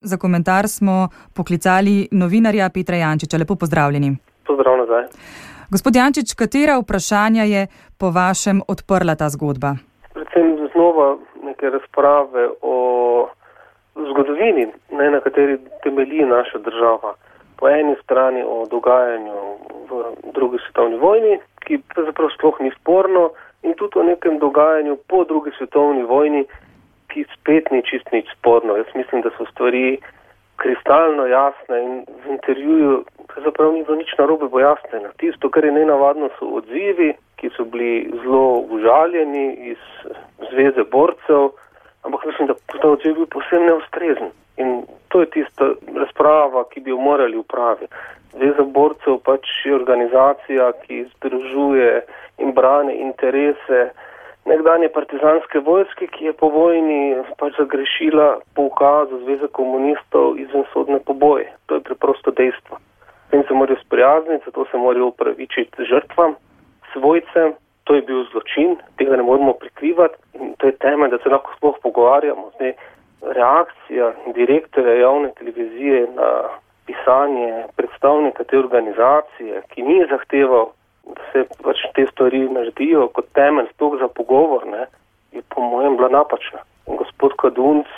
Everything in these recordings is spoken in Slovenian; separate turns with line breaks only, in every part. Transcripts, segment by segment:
za komentar smo poklicali novinarja Petra Jančiča. Lepo pozdravljeni.
Pozdrav nazaj.
Gospod Jančič, katera vprašanja je po vašem odprla ta zgodba?
Predvsem znova neke razprave o zgodovini, na kateri temelji naša država. Po eni strani o dogajanju v drugi svetovni vojni, ki pravzaprav sploh ni sporno, in tudi o nekem dogajanju po drugi svetovni vojni, ki spet ni čist nič sporno. Jaz mislim, da so stvari kristalno jasne in v intervjuju pravzaprav ni bilo nič narobe pojasnjeno. Tisto, kar je nenavadno, so odzivi, ki so bili zelo užaljeni iz Zveze borcev, ampak mislim, da ta odziv bil povsem neustrezen. In to je tista razprava, ki bi jo morali upraviti. Zveza borcev pač je organizacija, ki združuje in brani interese nekdanje partizanske vojske, ki je po vojni pač zagrešila po ukazu Zveze komunistov izvensodne poboje. To je preprosto dejstvo. S tem se morajo sprijazniti, zato se morajo upravičiti žrtvam, svojcem. To je bil zločin, tega ne moramo prikrivati in to je temelj, da se lahko sploh pogovarjamo. Zdaj, reakcija direktorja javne televizije na pisanje predstavnika te organizacije, ki ni zahteval, da se pač te stvari naredijo kot temelj sploh za pogovor, je po mojem bila napačna. In gospod Kadunc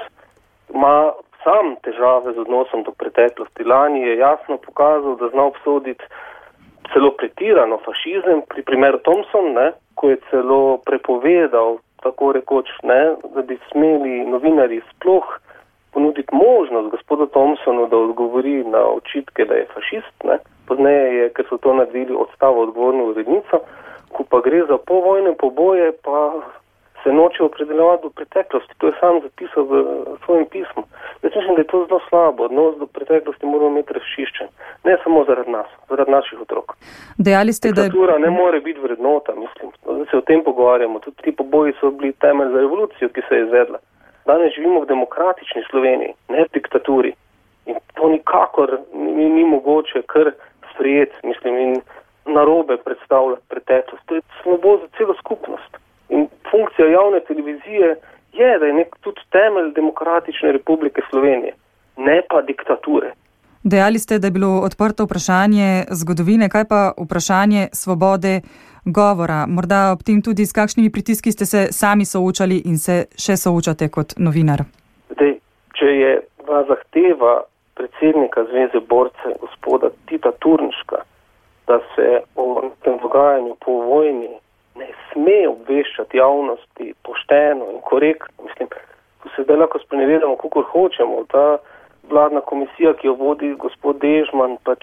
ima sam težave z odnosom do preteklosti. Lani je jasno pokazal, da zna obsoditi celo pretirano fašizem, pri primeru Thompson, ko je celo prepovedal, tako rekoč, da bi smeli novinarji sploh ponuditi možnost gospodu Thompsonu, da odgovori na očitke, da je fašist. Pozneje je, ker so to naredili, odstavil odgovorno urednico, ko pa gre za povojne poboje, pa se noče opredeljevati do preteklosti. To je sam zapisal v svojem pismu. Jaz mislim, da je to zelo slabo. Odnos do preteklosti moramo imeti razčiščen. Ne samo zaradi nas, zaradi naših otrok.
Dejali ste, da
diktatura ne more biti vrednota, mislim. Da se o tem pogovarjamo. Tudi ti poboji so bili temelj za revolucijo, ki se je izvedla. Danes živimo v demokratični Sloveniji, ne v diktaturi. In to nikakor ni mogoče kar sprejeti, mislim, in narobe predstavljati preteklost. To je slabo za celo skupnost. In funkcija javne televizije je, da je tudi temelj demokratične Republike Slovenije, ne pa diktature.
Dejali ste, da je bilo odprto vprašanje zgodovine, kaj pa vprašanje svobode govora? Morda ob tem tudi s kakšnimi pritiski ste se sami soočali in se še soočate kot novinar?
Zdaj, če je zahteva predsednika Zveze borcev, gospoda Tita Turnška, da se o tem dogajanju po vojni ne sme obveščati javnosti pošteno in korektno. Mislim, ko se zdaj lahko sprenevedamo, kakor hočemo. Ta vladna komisija, ki jo vodi gospod Dežman, pač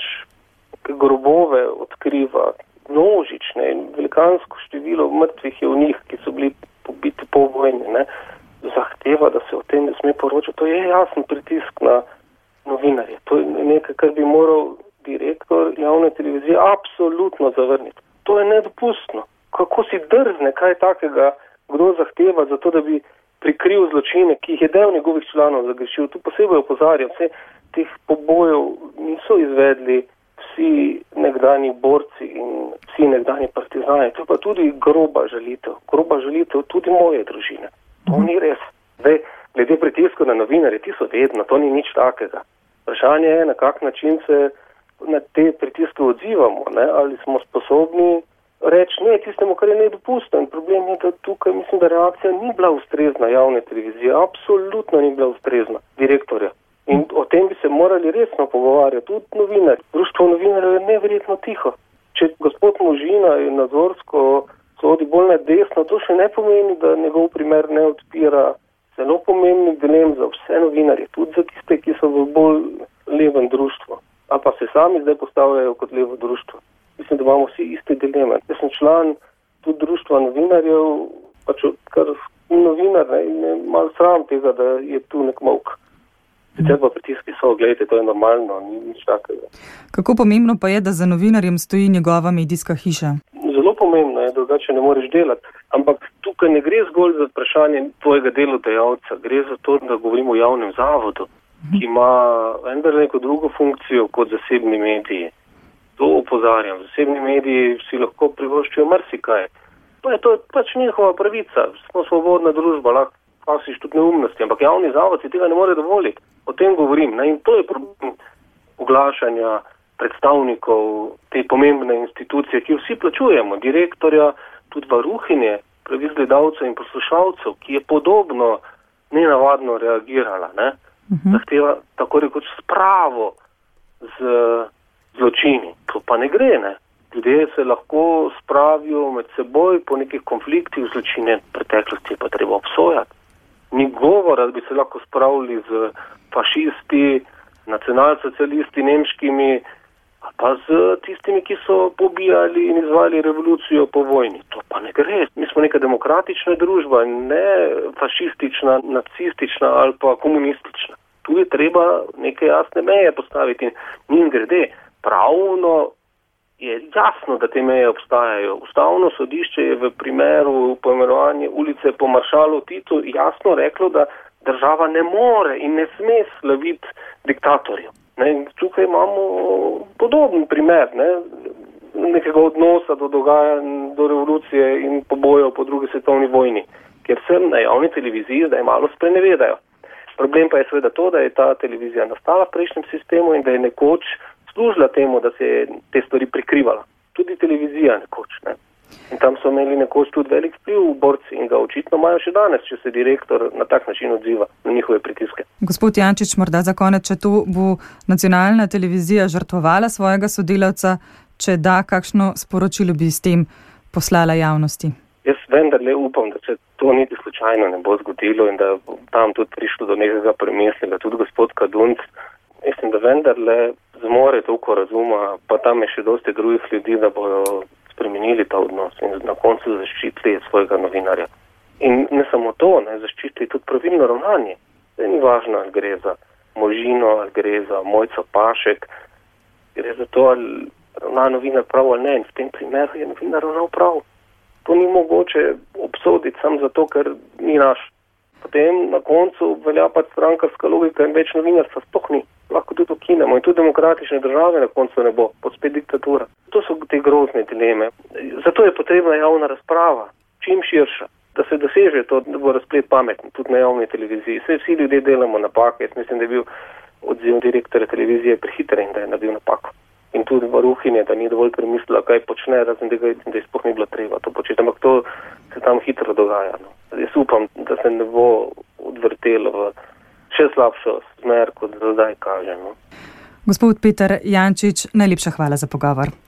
grobove odkriva, množične in velikansko število mrtvih je v njih, ki so bili pobiti po vojni. Zahteva, da se o tem ne sme poročati. To je jasen pritisk na novinarje. To je nekaj, kar bi moral direktor javne televizije absolutno zavrniti. To je nedopustno. Kako si drzne kaj takega, kdo zahteva za to, da bi prikril zločine, ki jih je del njegovih članov zagrešil. Tu posebej opozarjam, vse teh pobojev niso izvedli vsi nekdani borci in vsi nekdani partizani. To je pa tudi groba žalitev. Groba žalitev tudi moje družine. To ni res. Zdaj, glede pritiskov na novinarje, ti so vedno, to ni nič takega. Vprašanje je, na kak način se na te pritiske odzivamo, ali smo sposobni reči ne tistemu, kar je nedopustno. In problem je, da tukaj mislim, da reakcija ni bila ustrezna javne televizije. Absolutno ni bila ustrezna direktorja. In o tem bi se morali resno pogovarjati. Tudi novinarji. Društvo novinarjev je neverjetno tiho. Če gospod Možina in nadzorsko sodi bolj na desno, to še ne pomeni, da njegov primer ne odpira zelo pomembnih dilem za vse novinarje. Tudi za tiste, ki so v bolj levem društvu. A pa se sami zdaj postavljajo kot levo društvo. Mislim, da imamo vsi iste dileme. Jaz sem član tudi društva novinarjev, pač kar novinar, in je malo sram tega, da je tu nek molk. Sicer pa pritiski so, gledajte, to je normalno, ni nič takega.
Kako pomembno pa je, da za novinarjem stoji njegova medijska hiša?
Zelo pomembno je, drugače ne moreš delati. Ampak tukaj ne gre zgolj za vprašanje tvojega delodajalca, gre za to, da govorimo o javnem zavodu, ki ima vendar neko drugo funkcijo kot zasebni mediji. To opozarjam. Zasebni mediji si lahko privoščijo marsikaj. To je pač njihova pravica. Smo svobodna družba, lahko pasiš tudi neumnosti, ampak javni zavod si tega ne more dovoliti. O tem govorim. Ne? In to je problem oglašanja predstavnikov te pomembne institucije, ki vsi plačujemo, direktorja, tudi varuhinje, pravic gledalcev in poslušalcev, ki je podobno nenavadno reagirala. Ne? Zahteva tako rekoč spravo z zločini. To pa ne gre, ne. Ljudje se lahko spravijo med seboj po nekih konfliktih, zločine preteklosti pa treba obsojati. Ni govora, da bi se lahko spravili z fašisti, nacionalsocialisti nemškimi, pa z tistimi, ki so pobijali in izvali revolucijo po vojni. To pa ne gre. Mi smo neka demokratična družba, ne fašistična, nacistična ali pa komunistična. Tu je treba neke jasne meje postaviti in njim grede. Pravno je jasno, da te meje obstajajo. Ustavno sodišče je v primeru poimenovanja ulice po maršalu Titu jasno reklo, da država ne more in ne sme slaviti diktatorjev. Tukaj imamo podoben primer nekega odnosa do dogajanj, do revolucije in pobojev po drugi svetovni vojni, kjer se na javni televiziji zdaj malo sprenevedajo. Problem pa je seveda to, da je ta televizija nastala v prejšnjem sistemu in da je nekoč služila temu, da se je te stvari prikrivala. Tudi televizija nekoč. Ne? In tam so imeli nekoč tudi velik vpliv v borci in ga očitno imajo še danes, če se direktor na tak način odziva na njihove pritiske.
Gospod Jančič, morda za konec, če tu bo nacionalna televizija žrtvovala svojega sodelavca, če da, kakšno sporočilo bi s tem poslala javnosti?
Jaz vendarle upam, da se to niti slučajno ne bo zgodilo in da bo tam tudi prišlo do nekega premisleka. Tudi gospod Kadunc, mislim, da vendarle zmore toliko razuma, pa tam je še dosti drugih ljudi, da bojo spremenili ta odnos in na koncu zaščitili svojega novinarja. In ne samo to, zaščitili tudi pravilno ravnanje. Ni važno, ali gre za Možino, ali gre za Mojco Pašek, gre za to, ali ravna novinar prav ali ne. In v tem primeru je novinar ravnal prav. To ni mogoče obsoditi samo zato, ker ni naš. Potem na koncu velja pa strankarska logika in več novinarstva sploh ni. Lahko tudi ukinemo in tudi demokratične države na koncu ne bo, pod spet diktatura. To so te grozne dileme. Zato je potrebna javna razprava, čim širša, da se doseže to, da bo razplet pameten, tudi na javni televiziji. Vsi ljudje delamo napake. Jaz mislim, da je bil odziv direktorja televizije prehiter in da je naredil napako. In tudi varuhinje, da ni dovolj premislila, kaj počne, razen tega, da je sploh ni bilo treba to početi. Ampak to se tam hitro dogaja. Jaz upam, da se ne bo odvrtelo v še slabšo smer, kot zdaj kaže.
Gospod Peter Jančič, najlepša hvala za pogovor.